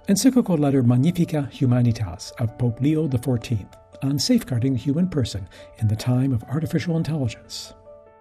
Encyclical letter Magnificat Humanitas of Pope Leo XIV on safeguarding the human person in the time of artificial intelligence.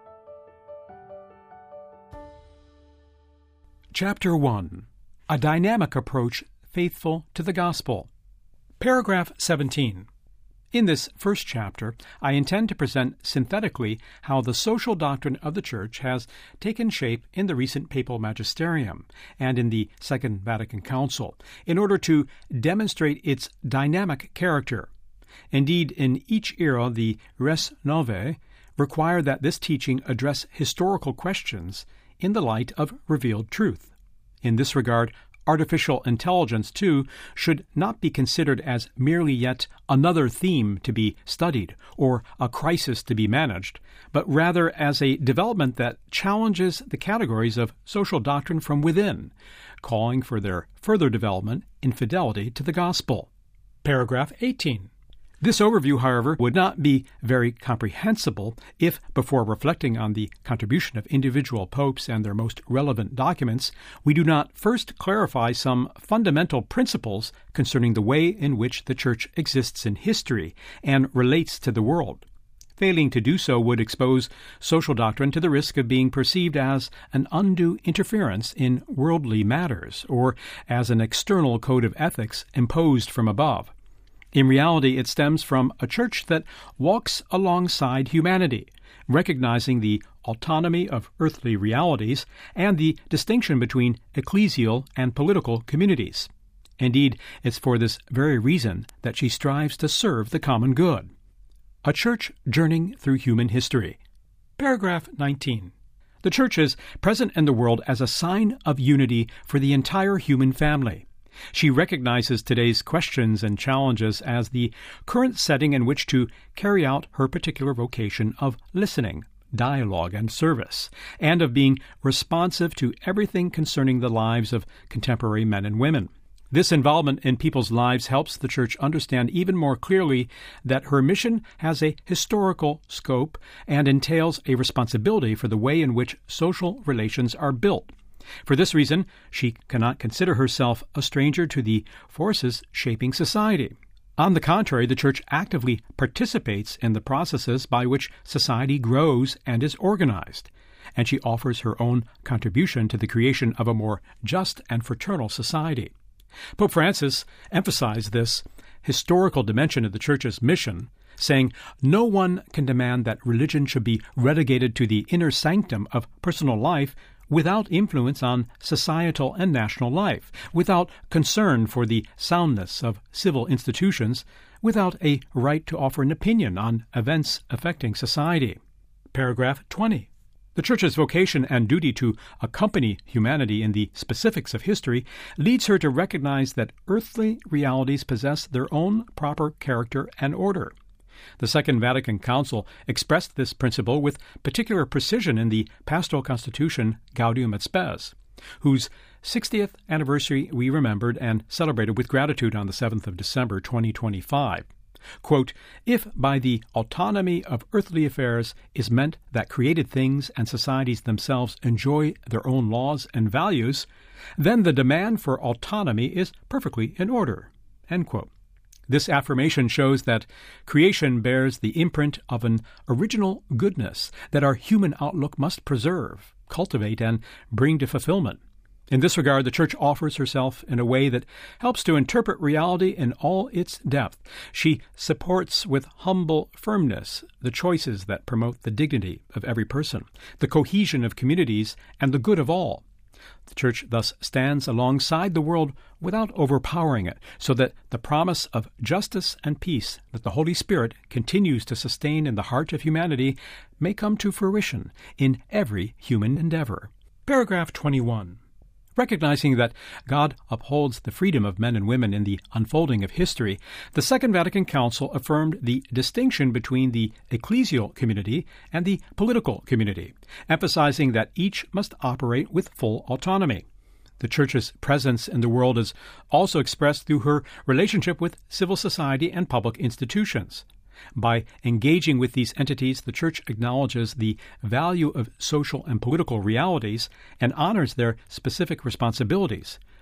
Chapter 1. A Dynamic Approach Faithful to the Gospel. Paragraph 17. In this first chapter, I intend to present synthetically how the social doctrine of the Church has taken shape in the recent papal magisterium and in the Second Vatican Council, in order to demonstrate its dynamic character. Indeed, in each era, the res novae required that this teaching address historical questions in the light of revealed truth. In this regard, artificial intelligence, too, should not be considered as merely yet another theme to be studied or a crisis to be managed, but rather as a development that challenges the categories of social doctrine from within, calling for their further development in fidelity to the gospel. Paragraph 18. This overview, however, would not be very comprehensible if, before reflecting on the contribution of individual popes and their most relevant documents, we do not first clarify some fundamental principles concerning the way in which the Church exists in history and relates to the world. Failing to do so would expose social doctrine to the risk of being perceived as an undue interference in worldly matters or as an external code of ethics imposed from above. In reality, it stems from a church that walks alongside humanity, recognizing the autonomy of earthly realities and the distinction between ecclesial and political communities. Indeed, it's for this very reason that she strives to serve the common good. A church journeying through human history. Paragraph 19. The church is present in the world as a sign of unity for the entire human family. She recognizes today's questions and challenges as the current setting in which to carry out her particular vocation of listening, dialogue, and service, and of being responsive to everything concerning the lives of contemporary men and women. This involvement in people's lives helps the Church understand even more clearly that her mission has a historical scope and entails a responsibility for the way in which social relations are built. For this reason, she cannot consider herself a stranger to the forces shaping society. On the contrary, the Church actively participates in the processes by which society grows and is organized, and she offers her own contribution to the creation of a more just and fraternal society. Pope Francis emphasized this historical dimension of the Church's mission, saying, "No one can demand that religion should be relegated to the inner sanctum of personal life without influence on societal and national life, without concern for the soundness of civil institutions, without a right to offer an opinion on events affecting society." Paragraph 20. The Church's vocation and duty to accompany humanity in the specifics of history leads her to recognize that earthly realities possess their own proper character and order. The Second Vatican Council expressed this principle with particular precision in the Pastoral Constitution Gaudium et Spes, whose 60th anniversary we remembered and celebrated with gratitude on the 7th of December 2025. Quote, "If by the autonomy of earthly affairs is meant that created things and societies themselves enjoy their own laws and values, then the demand for autonomy is perfectly in order." End quote. This affirmation shows that creation bears the imprint of an original goodness that our human outlook must preserve, cultivate, and bring to fulfillment. In this regard, the Church offers herself in a way that helps to interpret reality in all its depth. She supports with humble firmness the choices that promote the dignity of every person, the cohesion of communities, and the good of all. The Church thus stands alongside the world without overpowering it, so that the promise of justice and peace that the Holy Spirit continues to sustain in the heart of humanity may come to fruition in every human endeavor. Paragraph 21. Recognizing that God upholds the freedom of men and women in the unfolding of history, the Second Vatican Council affirmed the distinction between the ecclesial community and the political community, emphasizing that each must operate with full autonomy. The Church's presence in the world is also expressed through her relationship with civil society and public institutions. By engaging with these entities, the Church acknowledges the value of social and political realities and honors their specific responsibilities,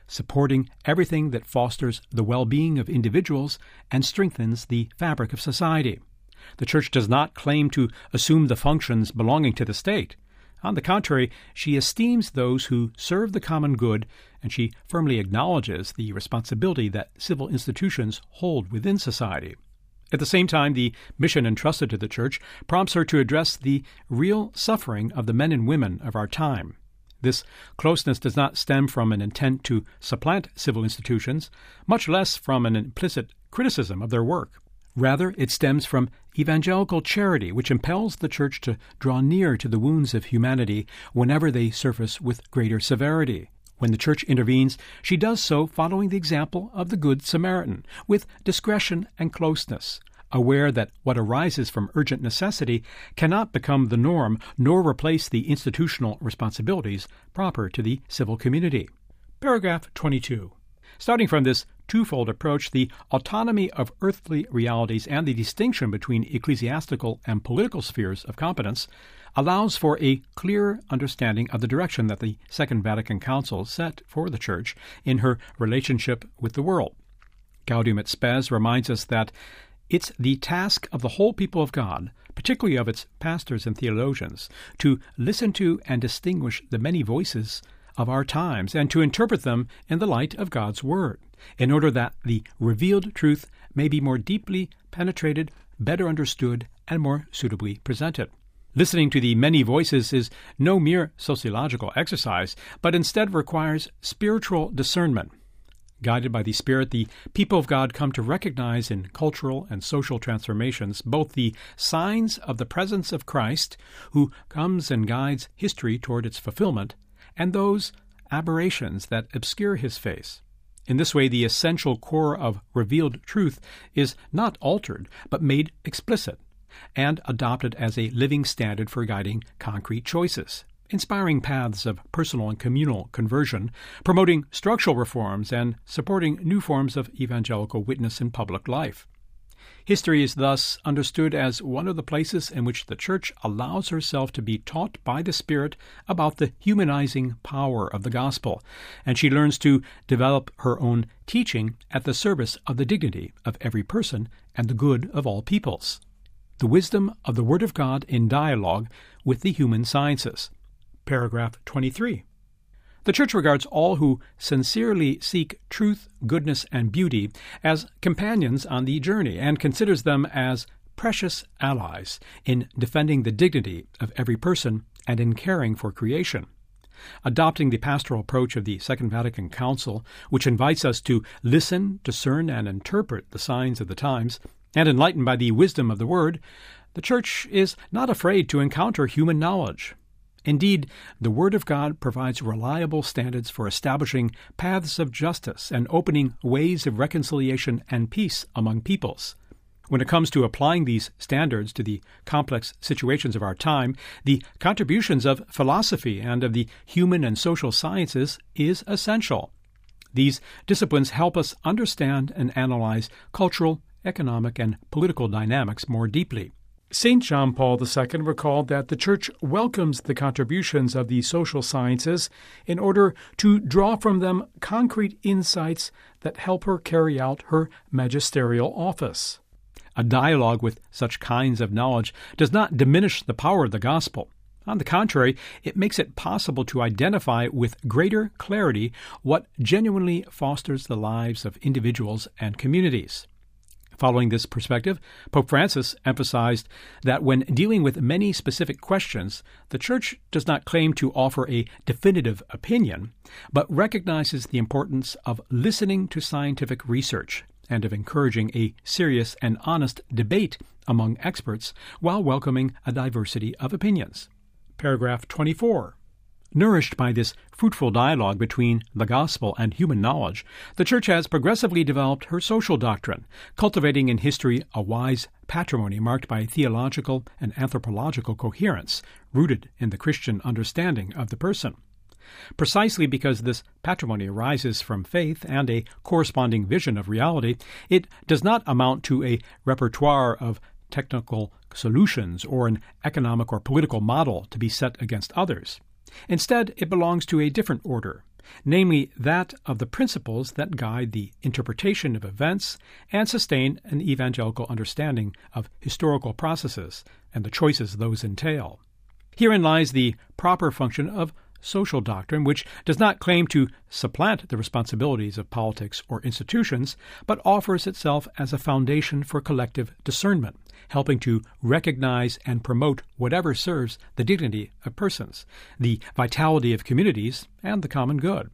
supporting everything that fosters the well-being of individuals and strengthens the fabric of society. The Church does not claim to assume the functions belonging to the state. On the contrary, she esteems those who serve the common good, and she firmly acknowledges the responsibility that civil institutions hold within society. At the same time, the mission entrusted to the Church prompts her to address the real suffering of the men and women of our time. This closeness does not stem from an intent to supplant civil institutions, much less from an implicit criticism of their work. Rather, it stems from evangelical charity, which impels the Church to draw near to the wounds of humanity whenever they surface with greater severity. When the Church intervenes, she does so following the example of the Good Samaritan, with discretion and closeness, aware that what arises from urgent necessity cannot become the norm nor replace the institutional responsibilities proper to the civil community. Paragraph 22. Starting from this twofold approach, the autonomy of earthly realities and the distinction between ecclesiastical and political spheres of competence allows for a clear understanding of the direction that the Second Vatican Council set for the Church in her relationship with the world. Gaudium et Spes reminds us that it's the task of the whole people of God, particularly of its pastors and theologians, to listen to and distinguish the many voices of our times and to interpret them in the light of God's Word, in order that the revealed truth may be more deeply penetrated, better understood, and more suitably presented. Listening to the many voices is no mere sociological exercise, but instead requires spiritual discernment. Guided by the Spirit, the people of God come to recognize in cultural and social transformations both the signs of the presence of Christ, who comes and guides history toward its fulfillment, and those aberrations that obscure his face. In this way, the essential core of revealed truth is not altered, but made explicit, and adopted as a living standard for guiding concrete choices, inspiring paths of personal and communal conversion, promoting structural reforms, and supporting new forms of evangelical witness in public life. History is thus understood as one of the places in which the Church allows herself to be taught by the Spirit about the humanizing power of the gospel, and she learns to develop her own teaching at the service of the dignity of every person and the good of all peoples. The wisdom of the Word of God in dialogue with the human sciences. Paragraph 23. The Church regards all who sincerely seek truth, goodness, and beauty as companions on the journey, and considers them as precious allies in defending the dignity of every person and in caring for creation. Adopting the pastoral approach of the Second Vatican Council, which invites us to listen, discern, and interpret the signs of the times, and enlightened by the wisdom of the Word, the Church is not afraid to encounter human knowledge. Indeed, the Word of God provides reliable standards for establishing paths of justice and opening ways of reconciliation and peace among peoples. When it comes to applying these standards to the complex situations of our time, the contributions of philosophy and of the human and social sciences is essential. These disciplines help us understand and analyze cultural, economic, and political dynamics more deeply. St. John Paul II recalled that the Church welcomes the contributions of the social sciences in order to draw from them concrete insights that help her carry out her magisterial office. A dialogue with such kinds of knowledge does not diminish the power of the gospel. On the contrary, it makes it possible to identify with greater clarity what genuinely fosters the lives of individuals and communities. Following this perspective, Pope Francis emphasized that when dealing with many specific questions, the Church does not claim to offer a definitive opinion, but recognizes the importance of listening to scientific research and of encouraging a serious and honest debate among experts while welcoming a diversity of opinions. Paragraph 24. Nourished by this fruitful dialogue between the gospel and human knowledge, the Church has progressively developed her social doctrine, cultivating in history a wise patrimony marked by theological and anthropological coherence, rooted in the Christian understanding of the person. Precisely because this patrimony arises from faith and a corresponding vision of reality, it does not amount to a repertoire of technical solutions or an economic or political model to be set against others. Instead, it belongs to a different order. namely that of the principles that guide the interpretation of events and sustain an evangelical understanding of historical processes and the choices those entail. Herein lies the proper function of social doctrine, which does not claim to supplant the responsibilities of politics or institutions, but offers itself as a foundation for collective discernment, helping to recognize and promote whatever serves the dignity of persons, the vitality of communities, and the common good.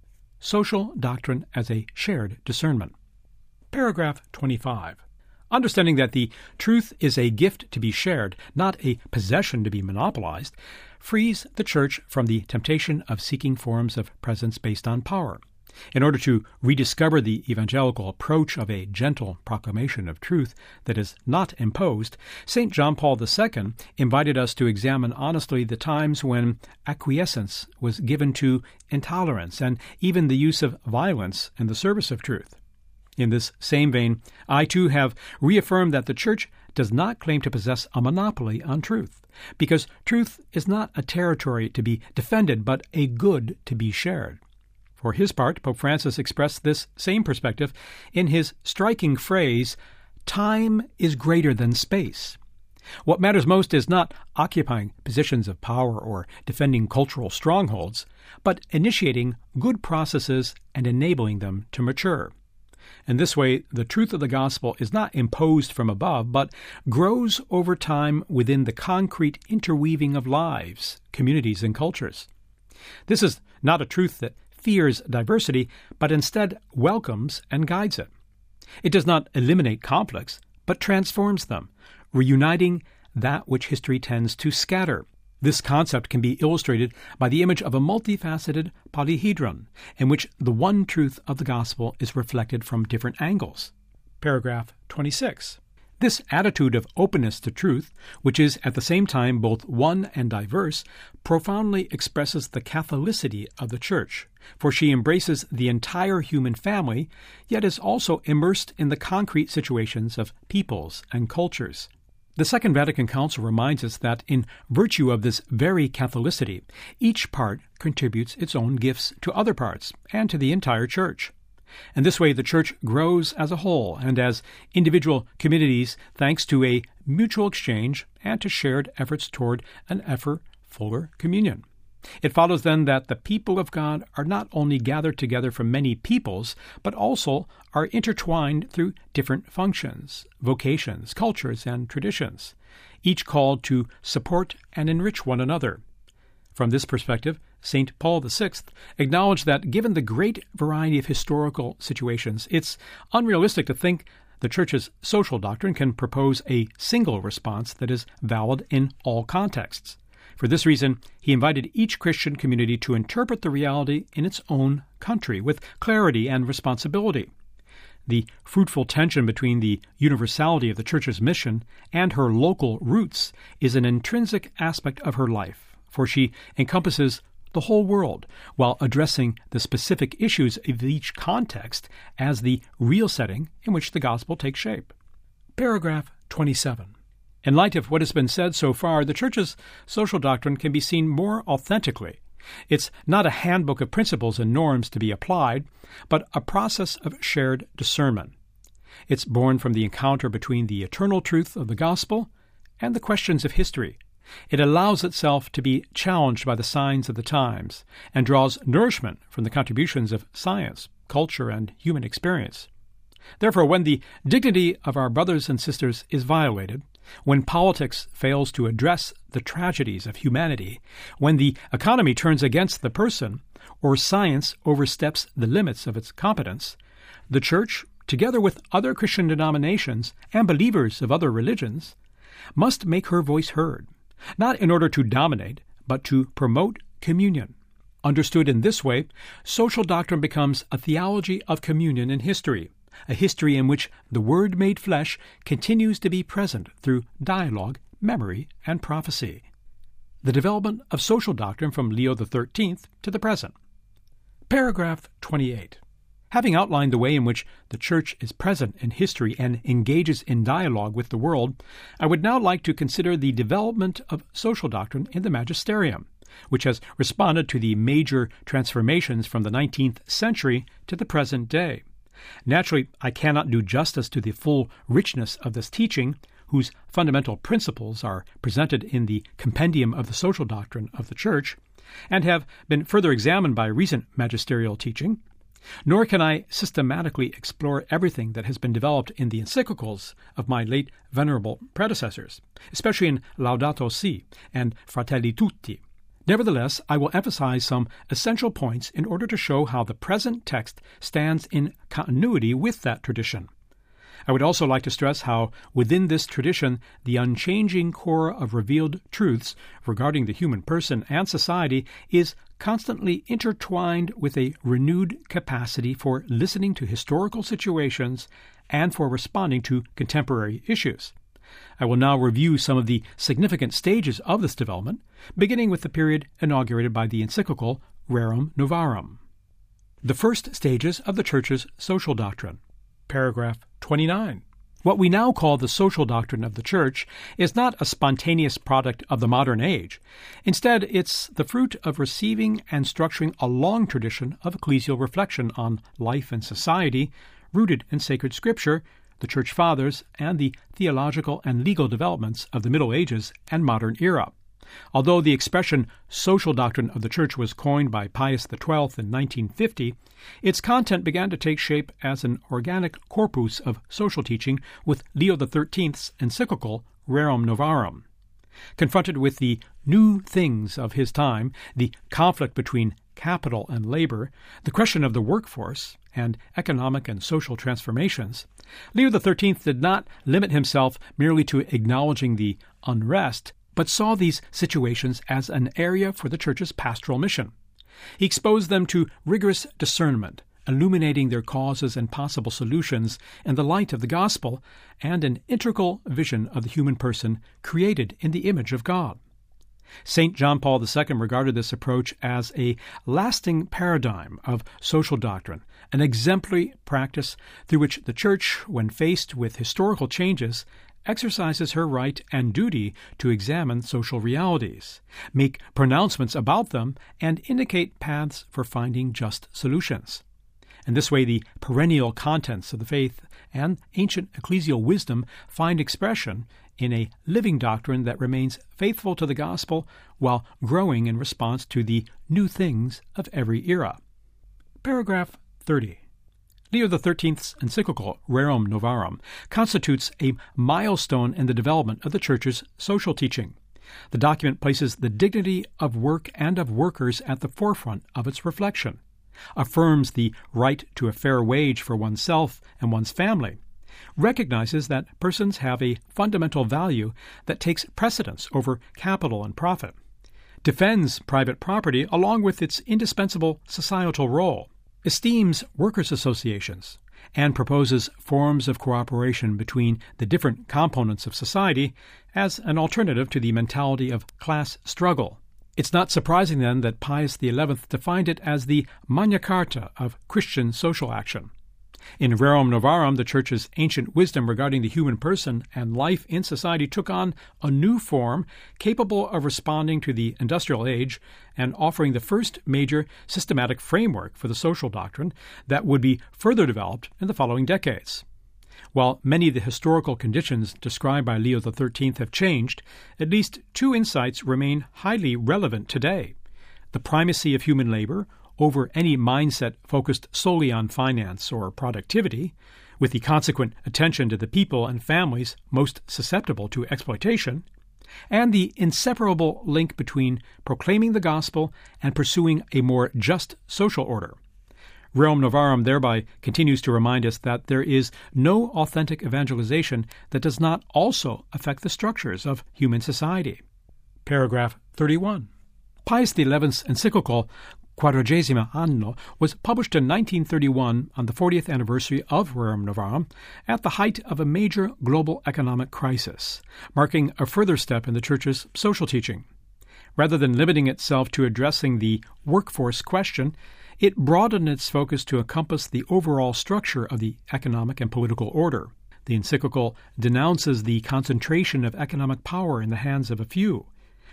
Social doctrine as a shared discernment. Paragraph 25. Understanding that the truth is a gift to be shared, not a possession to be monopolized, frees the Church from the temptation of seeking forms of presence based on power. In order to rediscover the evangelical approach of a gentle proclamation of truth that is not imposed, St. John Paul II invited us to examine honestly the times when acquiescence was given to intolerance and even the use of violence in the service of truth. In this same vein, I too have reaffirmed that the Church does not claim to possess a monopoly on truth, because truth is not a territory to be defended, but a good to be shared. For his part, Pope Francis expressed this same perspective in his striking phrase, "Time is greater than space." What matters most is not occupying positions of power or defending cultural strongholds, but initiating good processes and enabling them to mature. In this way, the truth of the gospel is not imposed from above, but grows over time within the concrete interweaving of lives, communities, and cultures. This is not a truth that fears diversity, but instead welcomes and guides it. It does not eliminate conflicts, but transforms them, reuniting that which history tends to scatter. This concept can be illustrated by the image of a multifaceted polyhedron, in which the one truth of the gospel is reflected from different angles. Paragraph 26. This attitude of openness to truth, which is at the same time both one and diverse, profoundly expresses the Catholicity of the Church, for she embraces the entire human family, yet is also immersed in the concrete situations of peoples and cultures. The Second Vatican Council reminds us that in virtue of this very Catholicity, each part contributes its own gifts to other parts and to the entire Church. In this way, the Church grows as a whole and as individual communities thanks to a mutual exchange and to shared efforts toward an ever fuller communion. It follows then that the people of God are not only gathered together from many peoples, but also are intertwined through different functions, vocations, cultures, and traditions, each called to support and enrich one another. From this perspective, St. Paul VI acknowledged that given the great variety of historical situations, it's unrealistic to think the Church's social doctrine can propose a single response that is valid in all contexts. For this reason, he invited each Christian community to interpret the reality in its own country with clarity and responsibility. The fruitful tension between the universality of the Church's mission and her local roots is an intrinsic aspect of her life, for she encompasses the whole world while addressing the specific issues of each context as the real setting in which the gospel takes shape. Paragraph 27. In light of what has been said so far, the Church's social doctrine can be seen more authentically. It's not a handbook of principles and norms to be applied, but a process of shared discernment. It's born from the encounter between the eternal truth of the gospel and the questions of history. It allows itself to be challenged by the signs of the times and draws nourishment from the contributions of science, culture, and human experience. Therefore, when the dignity of our brothers and sisters is violated, when politics fails to address the tragedies of humanity, when the economy turns against the person, or science oversteps the limits of its competence, the Church, together with other Christian denominations and believers of other religions, must make her voice heard, not in order to dominate, but to promote communion. Understood in this way, social doctrine becomes a theology of communion in history, a history in which the Word made flesh continues to be present through dialogue, memory, and prophecy. The development of social doctrine from Leo XIII to the present. Paragraph 28. Having outlined the way in which the Church is present in history and engages in dialogue with the world, I would now like to consider the development of social doctrine in the magisterium, which has responded to the major transformations from the 19th century to the present day. Naturally, I cannot do justice to the full richness of this teaching, whose fundamental principles are presented in the Compendium of the Social Doctrine of the Church, and have been further examined by recent magisterial teaching, nor can I systematically explore everything that has been developed in the encyclicals of my late venerable predecessors, especially in Laudato Si and Fratelli Tutti. Nevertheless, I will emphasize some essential points in order to show how the present text stands in continuity with that tradition. I would also like to stress how, within this tradition, the unchanging core of revealed truths regarding the human person and society is constantly intertwined with a renewed capacity for listening to historical situations and for responding to contemporary issues. I will now review some of the significant stages of this development, beginning with the period inaugurated by the encyclical Rerum Novarum. The first stages of the Church's social doctrine. Paragraph 29. What we now call the social doctrine of the Church is not a spontaneous product of the modern age. Instead, it's the fruit of receiving and structuring a long tradition of ecclesial reflection on life and society, rooted in sacred Scripture, the Church Fathers, and the theological and legal developments of the Middle Ages and modern era. Although the expression social doctrine of the Church was coined by Pius XII in 1950, its content began to take shape as an organic corpus of social teaching with Leo XIII's encyclical Rerum Novarum. Confronted with the new things of his time, the conflict between capital and labor, the question of the workforce, and economic and social transformations, Leo XIII did not limit himself merely to acknowledging the unrest, but saw these situations as an area for the Church's pastoral mission. He exposed them to rigorous discernment, illuminating their causes and possible solutions in the light of the gospel and an integral vision of the human person created in the image of God. St. John Paul II regarded this approach as a lasting paradigm of social doctrine, an exemplary practice through which the Church, when faced with historical changes, exercises her right and duty to examine social realities, make pronouncements about them, and indicate paths for finding just solutions. In this way, the perennial contents of the faith and ancient ecclesial wisdom find expression in a living doctrine that remains faithful to the gospel while growing in response to the new things of every era. Paragraph 30. Leo XIII's encyclical Rerum Novarum constitutes a milestone in the development of the Church's social teaching. The document places the dignity of work and of workers at the forefront of its reflection, affirms the right to a fair wage for oneself and one's family, recognizes that persons have a fundamental value that takes precedence over capital and profit, defends private property along with its indispensable societal role, esteems workers' associations, and proposes forms of cooperation between the different components of society as an alternative to the mentality of class struggle. It's not surprising, then, that Pius XI defined it as the Magna Carta of Christian social action. In Rerum Novarum, the Church's ancient wisdom regarding the human person and life in society took on a new form capable of responding to the industrial age and offering the first major systematic framework for the social doctrine that would be further developed in the following decades. While many of the historical conditions described by Leo XIII have changed, at least two insights remain highly relevant today: the primacy of human labor over any mindset focused solely on finance or productivity, with the consequent attention to the people and families most susceptible to exploitation, and the inseparable link between proclaiming the gospel and pursuing a more just social order. Rerum Novarum thereby continues to remind us that there is no authentic evangelization that does not also affect the structures of human society. Paragraph 31. Pius XI's encyclical Quadragesima Anno was published in 1931 on the 40th anniversary of Rerum Novarum at the height of a major global economic crisis, marking a further step in the Church's social teaching. Rather than limiting itself to addressing the workforce question, it broadened its focus to encompass the overall structure of the economic and political order. The encyclical denounces the concentration of economic power in the hands of a few,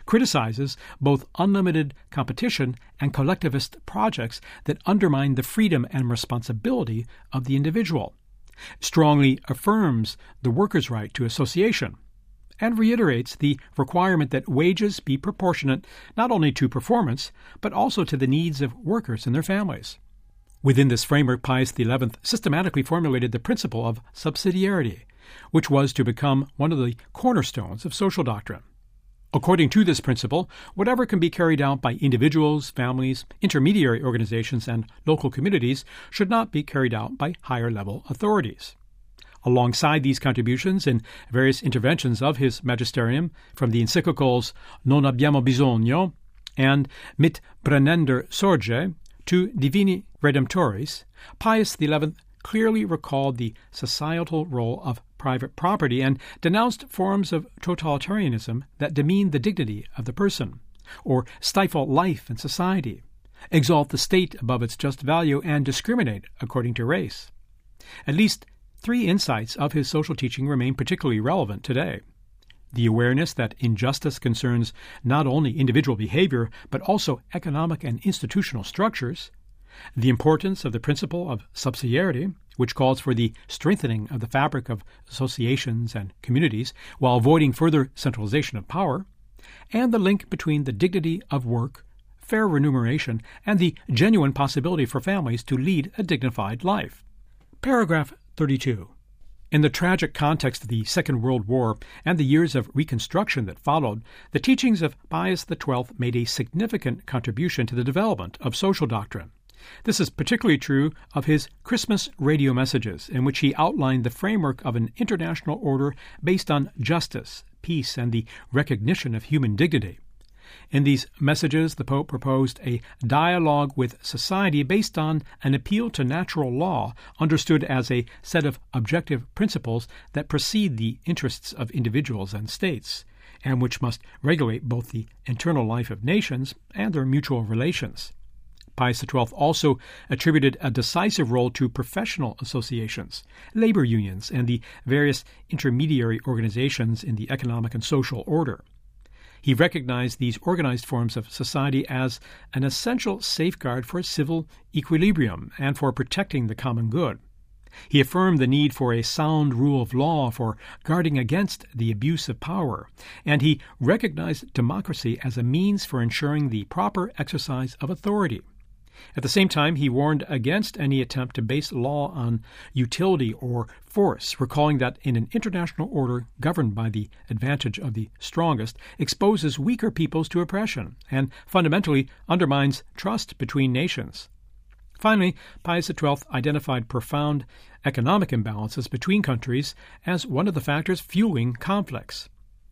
criticizes both unlimited competition and collectivist projects that undermine the freedom and responsibility of the individual, strongly affirms the workers' right to association, and reiterates the requirement that wages be proportionate not only to performance, but also to the needs of workers and their families. Within this framework, Pius XI systematically formulated the principle of subsidiarity, which was to become one of the cornerstones of social doctrine. According to this principle, whatever can be carried out by individuals, families, intermediary organizations, and local communities should not be carried out by higher-level authorities. Alongside these contributions in various interventions of his magisterium, from the encyclicals Non abbiamo bisogno and Mit brennender sorge to Divini Redemptoris, Pius XI clearly recalled the societal role of private property and denounced forms of totalitarianism that demean the dignity of the person, or stifle life and society, exalt the state above its just value, and discriminate according to race. At least 3 insights of his social teaching remain particularly relevant today. The awareness that injustice concerns not only individual behavior, but also economic and institutional structures, the importance of the principle of subsidiarity, which calls for the strengthening of the fabric of associations and communities while avoiding further centralization of power, and the link between the dignity of work, fair remuneration, and the genuine possibility for families to lead a dignified life. Paragraph 32. In the tragic context of the Second World War and the years of Reconstruction that followed, the teachings of Pius XII made a significant contribution to the development of social doctrine. This is particularly true of his Christmas radio messages, in which he outlined the framework of an international order based on justice, peace, and the recognition of human dignity. In these messages, the Pope proposed a dialogue with society based on an appeal to natural law, understood as a set of objective principles that precede the interests of individuals and states, and which must regulate both the internal life of nations and their mutual relations. Pius XII also attributed a decisive role to professional associations, labor unions, and the various intermediary organizations in the economic and social order. He recognized these organized forms of society as an essential safeguard for civil equilibrium and for protecting the common good. He affirmed the need for a sound rule of law for guarding against the abuse of power, and he recognized democracy as a means for ensuring the proper exercise of authority. At the same time, he warned against any attempt to base law on utility or force, recalling that in an international order governed by the advantage of the strongest exposes weaker peoples to oppression and fundamentally undermines trust between nations. Finally, Pius XII identified profound economic imbalances between countries as one of the factors fueling conflicts.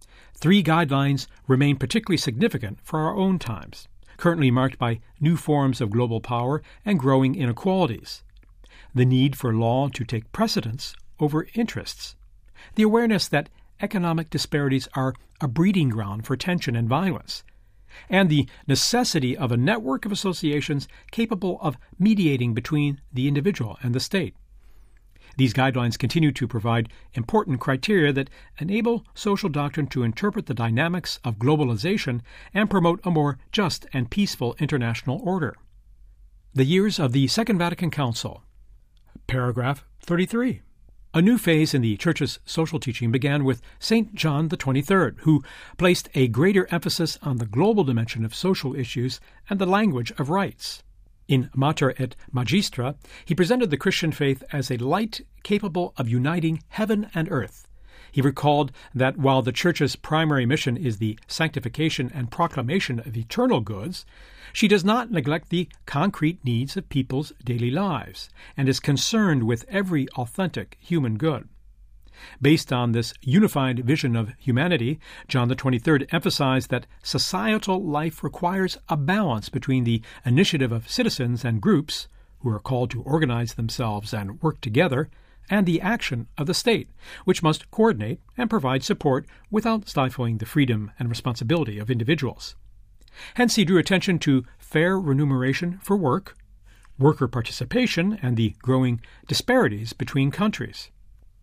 3 guidelines remain particularly significant for our own times, currently marked by new forms of global power and growing inequalities: the need for law to take precedence over interests, the awareness that economic disparities are a breeding ground for tension and violence, and the necessity of a network of associations capable of mediating between the individual and the state. These guidelines continue to provide important criteria that enable social doctrine to interpret the dynamics of globalization and promote a more just and peaceful international order. The years of the Second Vatican Council. Paragraph 33. A new phase in the Church's social teaching began with St. John XXIII, who placed a greater emphasis on the global dimension of social issues and the language of rights. In Mater et Magistra, he presented the Christian faith as a light capable of uniting heaven and earth. He recalled that while the Church's primary mission is the sanctification and proclamation of eternal goods, she does not neglect the concrete needs of people's daily lives and is concerned with every authentic human good. Based on this unified vision of humanity, John XXIII emphasized that societal life requires a balance between the initiative of citizens and groups, who are called to organize themselves and work together, and the action of the state, which must coordinate and provide support without stifling the freedom and responsibility of individuals. Hence he drew attention to fair remuneration for work, worker participation, and the growing disparities between countries.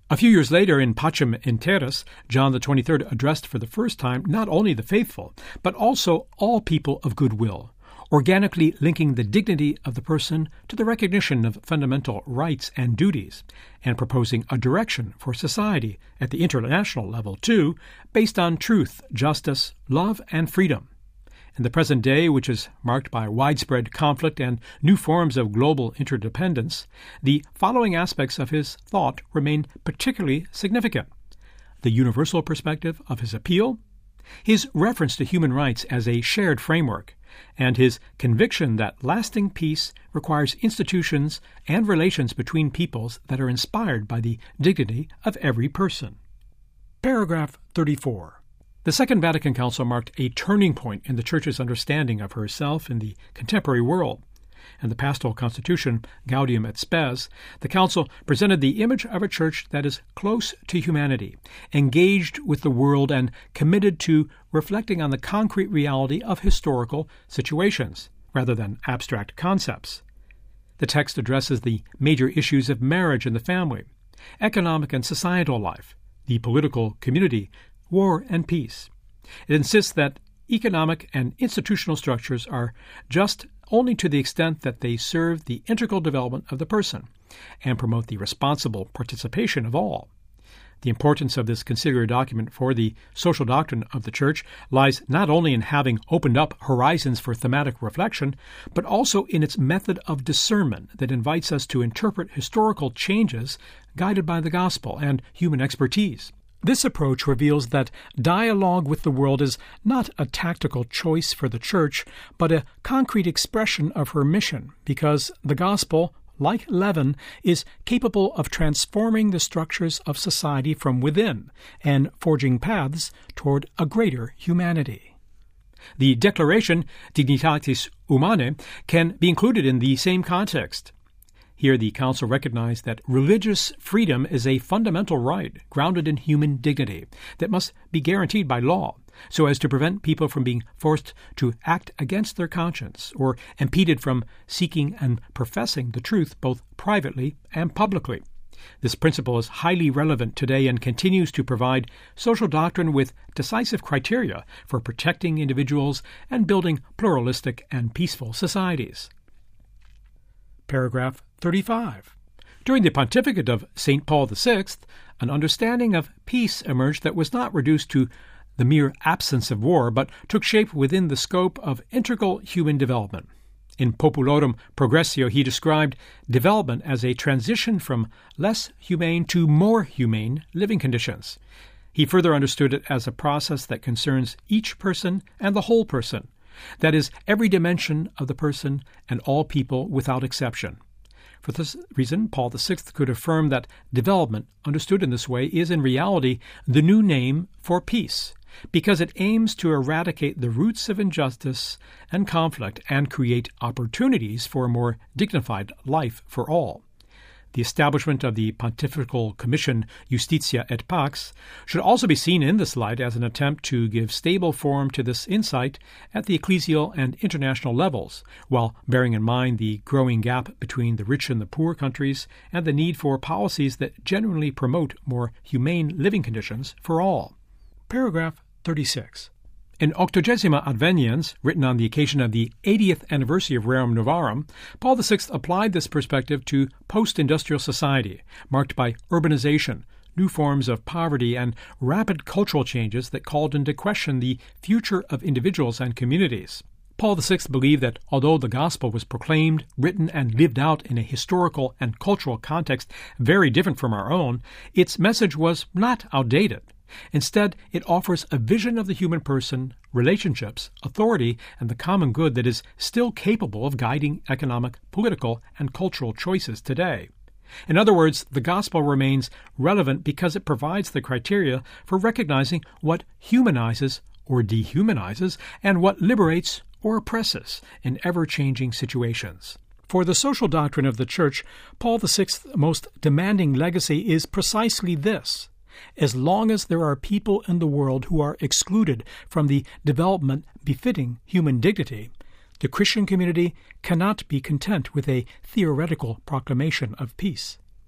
A few years later, in Pacem in Terris, John the 23rd addressed for the first time not only the faithful, but also all people of goodwill, organically linking the dignity of the person to the recognition of fundamental rights and duties, and proposing a direction for society at the international level, too, based on truth, justice, love, and freedom. In the present day, which is marked by widespread conflict and new forms of global interdependence, the following aspects of his thought remain particularly significant: the universal perspective of his appeal, his reference to human rights as a shared framework, and his conviction that lasting peace requires institutions and relations between peoples that are inspired by the dignity of every person. Paragraph 34. The Second Vatican Council marked a turning point in the Church's understanding of herself in the contemporary world. In the Pastoral Constitution, Gaudium et Spes, the Council presented the image of a Church that is close to humanity, engaged with the world, and committed to reflecting on the concrete reality of historical situations, rather than abstract concepts. The text addresses the major issues of marriage and the family, economic and societal life, the political community, war and peace. It insists that economic and institutional structures are just only to the extent that they serve the integral development of the person and promote the responsible participation of all. The importance of this considered document for the social doctrine of the Church lies not only in having opened up horizons for thematic reflection, but also in its method of discernment that invites us to interpret historical changes guided by the gospel and human expertise. This approach reveals that dialogue with the world is not a tactical choice for the Church, but a concrete expression of her mission, because the gospel, like leaven, is capable of transforming the structures of society from within and forging paths toward a greater humanity. The declaration Dignitatis Humanae can be included in the same context. Here the Council recognized that religious freedom is a fundamental right grounded in human dignity that must be guaranteed by law, so as to prevent people from being forced to act against their conscience or impeded from seeking and professing the truth both privately and publicly. This principle is highly relevant today and continues to provide social doctrine with decisive criteria for protecting individuals and building pluralistic and peaceful societies. Paragraph 35. During the pontificate of St. Paul VI, an understanding of peace emerged that was not reduced to the mere absence of war, but took shape within the scope of integral human development. In Populorum Progressio, he described development as a transition from less humane to more humane living conditions. He further understood it as a process that concerns each person and the whole person, that is, every dimension of the person and all people without exception. For this reason, Paul VI could affirm that development, understood in this way, is in reality the new name for peace, because it aims to eradicate the roots of injustice and conflict and create opportunities for a more dignified life for all. The establishment of the Pontifical Commission Justitia et Pax should also be seen in this light as an attempt to give stable form to this insight at the ecclesial and international levels, while bearing in mind the growing gap between the rich and the poor countries and the need for policies that genuinely promote more humane living conditions for all. Paragraph 36. In Octogesima Adveniens, written on the occasion of the 80th anniversary of Rerum Novarum, Paul VI applied this perspective to post-industrial society, marked by urbanization, new forms of poverty, and rapid cultural changes that called into question the future of individuals and communities. Paul VI believed that although the gospel was proclaimed, written, and lived out in a historical and cultural context very different from our own, its message was not outdated. Instead, it offers a vision of the human person, relationships, authority, and the common good that is still capable of guiding economic, political, and cultural choices today. In other words, the gospel remains relevant because it provides the criteria for recognizing what humanizes or dehumanizes and what liberates or oppresses in ever-changing situations. For the social doctrine of the Church, Paul VI's most demanding legacy is precisely this: as long as there are people in the world who are excluded from the development befitting human dignity, the Christian community cannot be content with a theoretical proclamation of peace.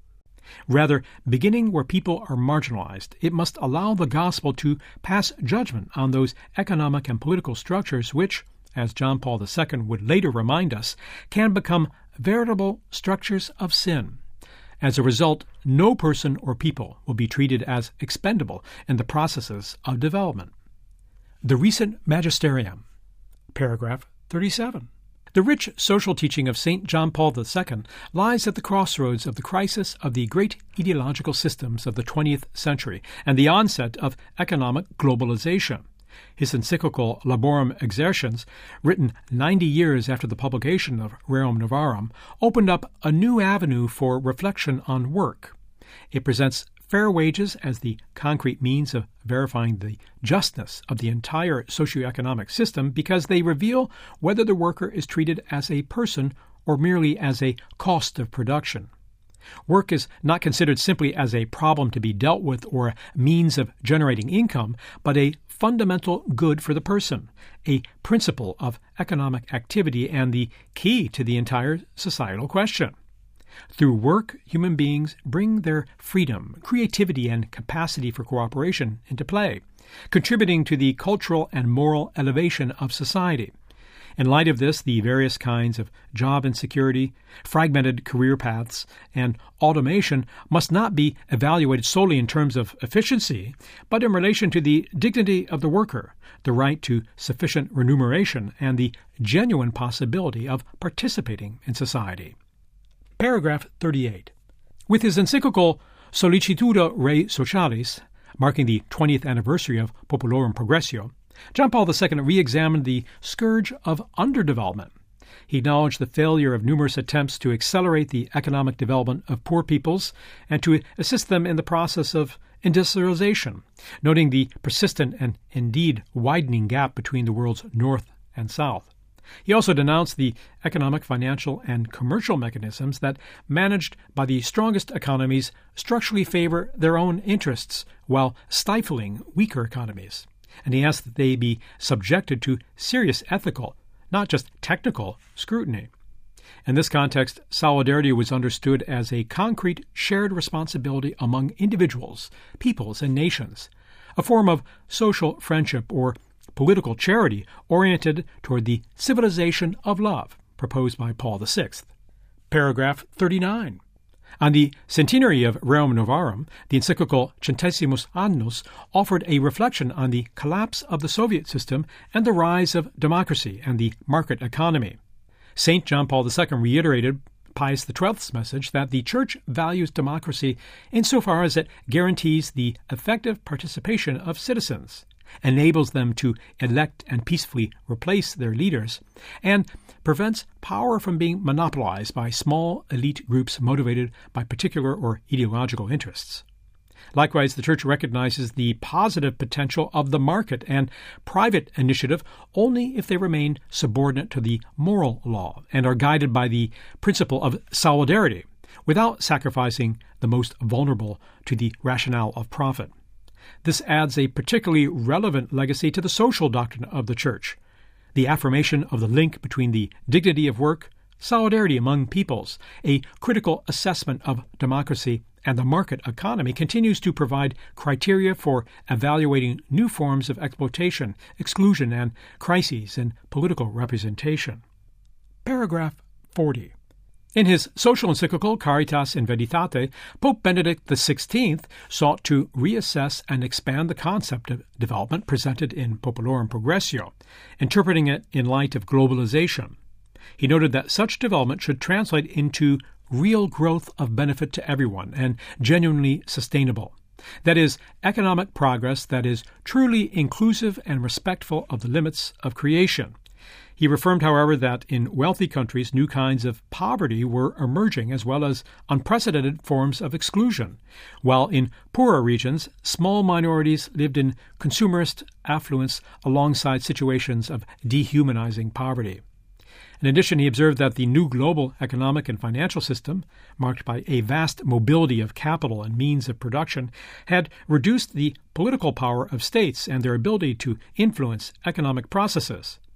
Rather, beginning where people are marginalized, it must allow the gospel to pass judgment on those economic and political structures which, as John Paul II would later remind us, can become veritable structures of sin. As a result, no person or people will be treated as expendable in the processes of development. The recent magisterium, paragraph 37. The rich social teaching of St. John Paul II lies at the crossroads of the crisis of the great ideological systems of the 20th century and the onset of economic globalization. His encyclical Laborem Exercens, written 90 years after the publication of Rerum Novarum, opened up a new avenue for reflection on work. It presents fair wages as the concrete means of verifying the justness of the entire socioeconomic system because they reveal whether the worker is treated as a person or merely as a cost of production. Work is not considered simply as a problem to be dealt with or a means of generating income, but a fundamental good for the person, a principle of economic activity and the key to the entire societal question. Through work, human beings bring their freedom, creativity, and capacity for cooperation into play, contributing to the cultural and moral elevation of society. In light of this, the various kinds of job insecurity, fragmented career paths, and automation must not be evaluated solely in terms of efficiency, but in relation to the dignity of the worker, the right to sufficient remuneration, and the genuine possibility of participating in society. Paragraph 38. With his encyclical Sollicitudo Rei Socialis, marking the 20th anniversary of Populorum Progressio, John Paul II re-examined the scourge of underdevelopment. He acknowledged the failure of numerous attempts to accelerate the economic development of poor peoples and to assist them in the process of industrialization, noting the persistent and indeed widening gap between the world's north and south. He also denounced the economic, financial, and commercial mechanisms that, managed by the strongest economies, structurally favor their own interests while stifling weaker economies. And he asked that they be subjected to serious ethical, not just technical, scrutiny. In this context, solidarity was understood as a concrete shared responsibility among individuals, peoples, and nations, a form of social friendship or political charity oriented toward the civilization of love, proposed by Paul VI. Paragraph 39. On the centenary of Rerum Novarum, the encyclical Centesimus Annus offered a reflection on the collapse of the Soviet system and the rise of democracy and the market economy. St. John Paul II reiterated Pius XII's message that the Church values democracy insofar as it guarantees the effective participation of citizens, enables them to elect and peacefully replace their leaders, and prevents power from being monopolized by small elite groups motivated by particular or ideological interests. Likewise, the Church recognizes the positive potential of the market and private initiative only if they remain subordinate to the moral law and are guided by the principle of solidarity, without sacrificing the most vulnerable to the rationale of profit. This adds a particularly relevant legacy to the social doctrine of the Church. The affirmation of the link between the dignity of work, solidarity among peoples, a critical assessment of democracy, and the market economy continues to provide criteria for evaluating new forms of exploitation, exclusion, and crises in political representation. Paragraph 40. In his social encyclical Caritas in Veritate, Pope Benedict XVI sought to reassess and expand the concept of development presented in Populorum Progressio, interpreting it in light of globalization. He noted that such development should translate into real growth of benefit to everyone and genuinely sustainable. That is, economic progress that is truly inclusive and respectful of the limits of creation. He affirmed, however, that in wealthy countries new kinds of poverty were emerging as well as unprecedented forms of exclusion, while in poorer regions small minorities lived in consumerist affluence alongside situations of dehumanizing poverty. In addition, he observed that the new global economic and financial system, marked by a vast mobility of capital and means of production, had reduced the political power of states and their ability to influence economic processes.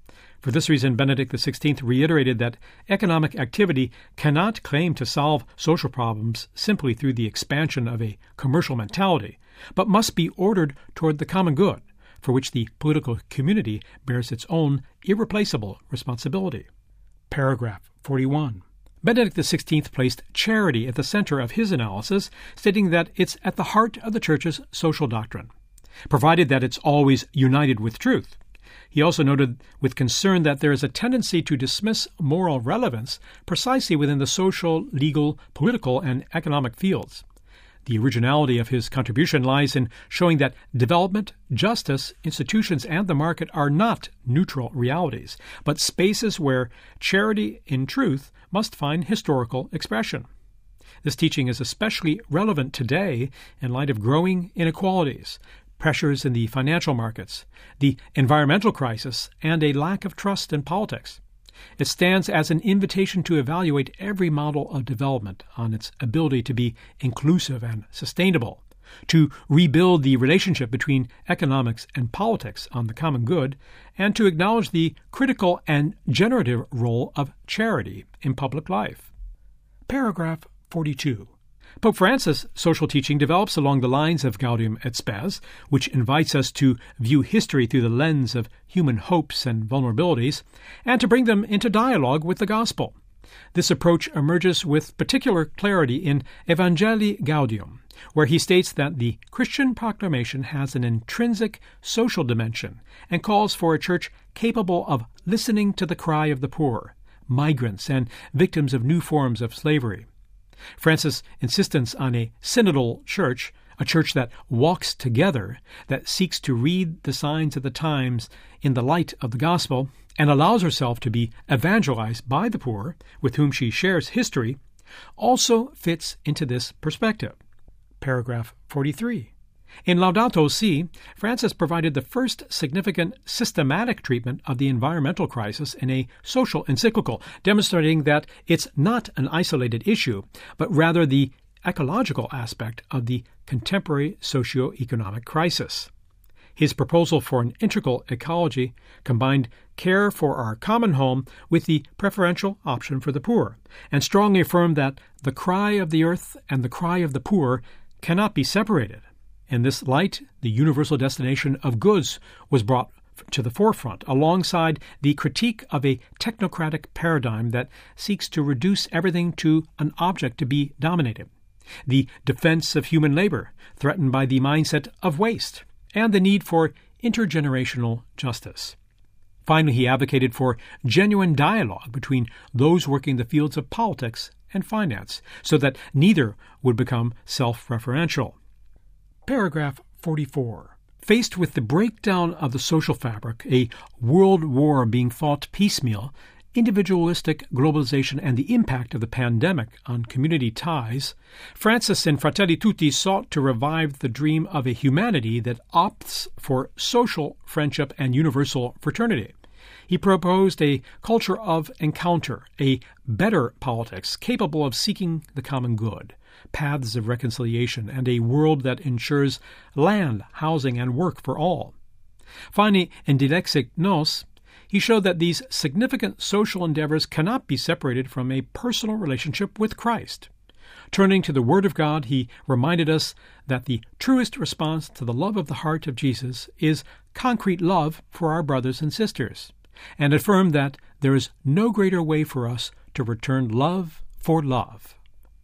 For this reason, Benedict XVI reiterated that economic activity cannot claim to solve social problems simply through the expansion of a commercial mentality, but must be ordered toward the common good, for which the political community bears its own irreplaceable responsibility. Paragraph 41. Benedict XVI placed charity at the center of his analysis, stating that it's at the heart of the Church's social doctrine, provided that it's always united with truth. He also noted with concern that there is a tendency to dismiss moral relevance precisely within the social, legal, political, and economic fields. The originality of his contribution lies in showing that development, justice, institutions, and the market are not neutral realities, but spaces where charity in truth must find historical expression. This teaching is especially relevant today in light of growing inequalities, pressures in the financial markets, the environmental crisis, and a lack of trust in politics. It stands as an invitation to evaluate every model of development on its ability to be inclusive and sustainable, to rebuild the relationship between economics and politics on the common good, and to acknowledge the critical and generative role of charity in public life. Paragraph 42. Pope Francis' social teaching develops along the lines of Gaudium et Spes, which invites us to view history through the lens of human hopes and vulnerabilities, and to bring them into dialogue with the gospel. This approach emerges with particular clarity in Evangelii Gaudium, where he states that the Christian proclamation has an intrinsic social dimension and calls for a church capable of listening to the cry of the poor, migrants, and victims of new forms of slavery. Francis' insistence on a synodal church, a church that walks together, that seeks to read the signs of the times in the light of the gospel, and allows herself to be evangelized by the poor, with whom she shares history, also fits into this perspective. Paragraph 43. In Laudato Si, Francis provided the first significant systematic treatment of the environmental crisis in a social encyclical, demonstrating that it's not an isolated issue, but rather the ecological aspect of the contemporary socio-economic crisis. His proposal for an integral ecology combined care for our common home with the preferential option for the poor, and strongly affirmed that the cry of the earth and the cry of the poor cannot be separated. In this light, the universal destination of goods was brought to the forefront, alongside the critique of a technocratic paradigm that seeks to reduce everything to an object to be dominated, the defense of human labor, threatened by the mindset of waste, and the need for intergenerational justice. Finally, he advocated for genuine dialogue between those working the fields of politics and finance, so that neither would become self-referential. Paragraph 44. Faced with the breakdown of the social fabric, a world war being fought piecemeal, individualistic globalization, and the impact of the pandemic on community ties, Francis and Fratelli Tutti sought to revive the dream of a humanity that opts for social friendship and universal fraternity. He proposed a culture of encounter, a better politics capable of seeking the common good, paths of reconciliation, and a world that ensures land, housing, and work for all. Finally, in Dilexit Nos, he showed that these significant social endeavors cannot be separated from a personal relationship with Christ. Turning to the Word of God, he reminded us that the truest response to the love of the heart of Jesus is concrete love for our brothers and sisters, and affirmed that there is no greater way for us to return love for love.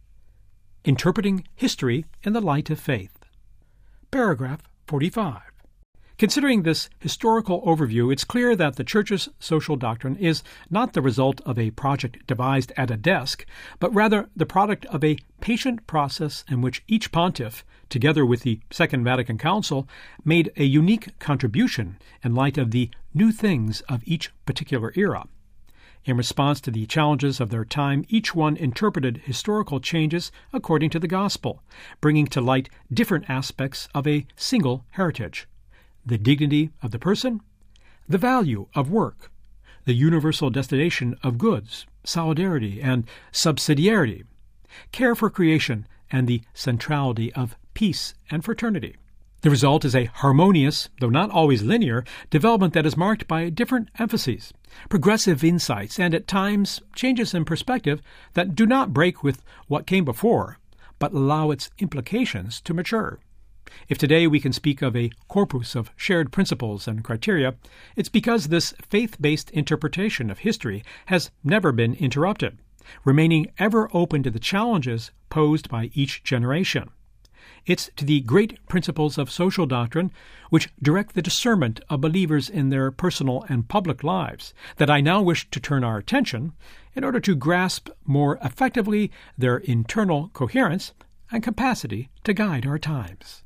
Interpreting history in the light of faith. Paragraph 45. Considering this historical overview, it's clear that the Church's social doctrine is not the result of a project devised at a desk, but rather the product of a patient process in which each pontiff, together with the Second Vatican Council, made a unique contribution in light of the new things of each particular era. In response to the challenges of their time, each one interpreted historical changes according to the gospel, bringing to light different aspects of a single heritage: the dignity of the person, the value of work, the universal destination of goods, solidarity and subsidiarity, care for creation, and the centrality of peace and fraternity. The result is a harmonious, though not always linear, development that is marked by different emphases, progressive insights, and at times changes in perspective that do not break with what came before, but allow its implications to mature. If today we can speak of a corpus of shared principles and criteria, it's because this faith-based interpretation of history has never been interrupted, remaining ever open to the challenges posed by each generation. It's to the great principles of social doctrine, which direct the discernment of believers in their personal and public lives, that I now wish to turn our attention in order to grasp more effectively their internal coherence and capacity to guide our times.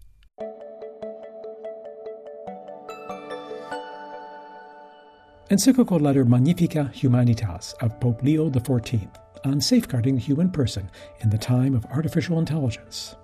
Encyclical letter Magnificat Humanitas of Pope Leo XIV on safeguarding the human person in the time of artificial intelligence.